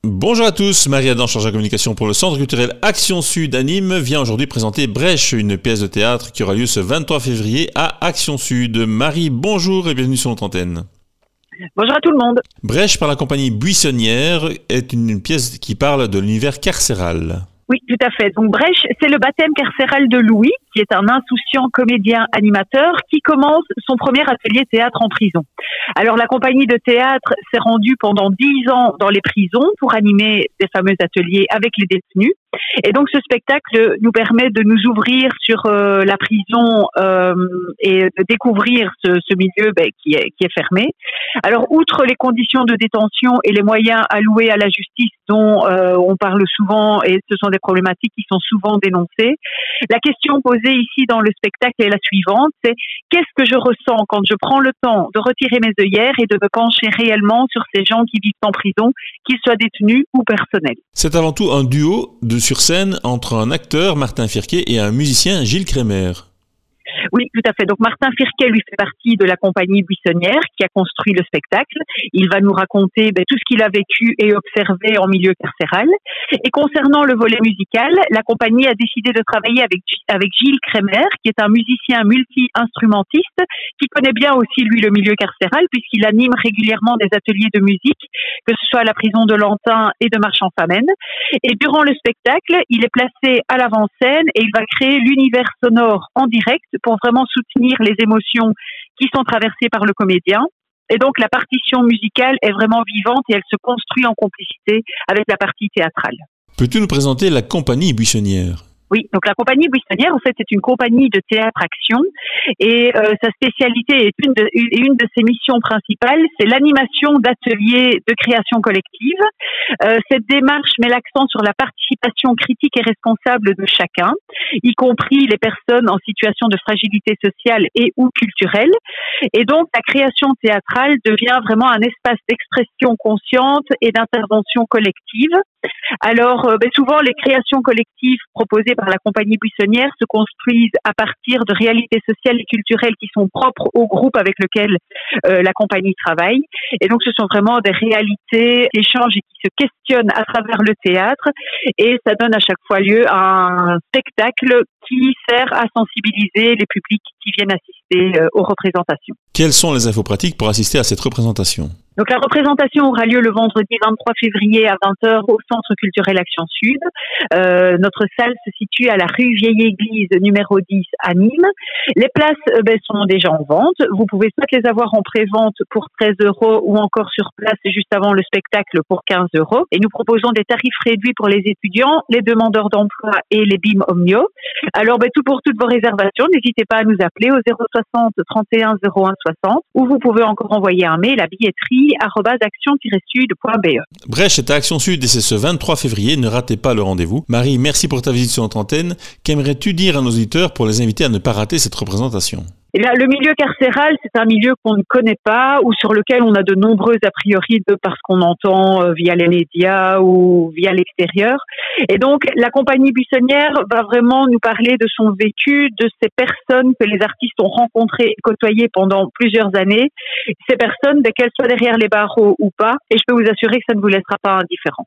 Bonjour à tous, Marie-Adam, chargée de communication pour le Centre culturel Action Sud à Nîmes, vient aujourd'hui présenter Brèche, une pièce de théâtre qui aura lieu ce 23 février à Action Sud. Marie, bonjour et bienvenue sur notre antenne. Bonjour à tout le monde. Brèche par la compagnie Buissonnière est une pièce qui parle de l'univers carcéral. Oui, tout à fait. Donc Brèche, c'est le baptême carcéral de Louis, qui est un insouciant comédien-animateur qui commence son premier atelier théâtre en prison. Alors la compagnie de théâtre s'est rendue pendant 10 ans dans les prisons pour animer des fameux ateliers avec les détenus. Et donc ce spectacle nous permet de nous ouvrir sur la prison et de découvrir ce milieu qui est fermé. Alors outre les conditions de détention et les moyens alloués à la justice dont on parle souvent, et ce sont des problématiques qui sont souvent dénoncées, la question posée ici dans le spectacle est la suivante, c'est qu'est-ce que je ressens quand je prends le temps de retirer mes œillères et de me pencher réellement sur ces gens qui vivent en prison, qu'ils soient détenus ou personnels. C'est avant tout un duo sur scène entre un acteur, Martin Firquet, et un musicien, Gilles Crémer. Oui, tout à fait. Donc Martin Firquet, lui, fait partie de la compagnie Buissonnière qui a construit le spectacle. Il va nous raconter tout ce qu'il a vécu et observé en milieu carcéral. Et concernant le volet musical, la compagnie a décidé de travailler avec Gilles Crémer, qui est un musicien multi-instrumentiste, qui connaît bien aussi, lui, le milieu carcéral, puisqu'il anime régulièrement des ateliers de musique, que ce soit à la prison de Lantin et de Marchand-Famenne. Et durant le spectacle, il est placé à l'avant-scène et il va créer l'univers sonore en direct pour vraiment soutenir les émotions qui sont traversées par le comédien. Et donc, la partition musicale est vraiment vivante et elle se construit en complicité avec la partie théâtrale. Peux-tu nous présenter la compagnie Buissonnière ? Oui, donc la compagnie Buissonnière, en fait, c'est une compagnie de théâtre-action et sa spécialité est une de ses missions principales, c'est l'animation d'ateliers de création collective. Cette démarche met l'accent sur la participation critique et responsable de chacun, y compris les personnes en situation de fragilité sociale et ou culturelle. Et donc, la création théâtrale devient vraiment un espace d'expression consciente et d'intervention collective. Alors, souvent, les créations collectives proposées par la compagnie Buissonnière se construisent à partir de réalités sociales et culturelles qui sont propres au groupe avec lequel la compagnie travaille. Et donc, ce sont vraiment des réalités qui échangent et qui se questionnent à travers le théâtre. Et ça donne à chaque fois lieu à un spectacle qui sert à sensibiliser les publics qui viennent assister aux représentations. Quelles sont les infos pratiques pour assister à cette représentation ? Donc la représentation aura lieu le vendredi 23 février à 20h au Centre culturel Action Sud. Notre salle se situe à la rue Vieille Église numéro 10 à Nîmes. Les places sont déjà en vente. Vous pouvez soit les avoir en pré-vente pour 13 € ou encore sur place juste avant le spectacle pour 15 €. Et nous proposons des tarifs réduits pour les étudiants, les demandeurs d'emploi et les BIM Omnio. Alors pour toutes vos réservations, n'hésitez pas à nous appeler au 060 31 01 60 ou vous pouvez encore envoyer un mail à billetterie@action-sud.be. Brèche est à Action Sud et c'est ce 23 février, ne ratez pas le rendez-vous. Marie, merci pour ta visite sur notre antenne. Qu'aimerais-tu dire à nos auditeurs pour les inviter à ne pas rater cette représentation ? Eh bien, le milieu carcéral, c'est un milieu qu'on ne connaît pas ou sur lequel on a de nombreux a priori parce qu'on entend via les médias ou via l'extérieur. Et donc, la compagnie Buissonnière va vraiment nous parler de son vécu, de ces personnes que les artistes ont rencontrées et côtoyées pendant plusieurs années. Ces personnes, qu'elles soient derrière les barreaux ou pas, et je peux vous assurer que ça ne vous laissera pas indifférent.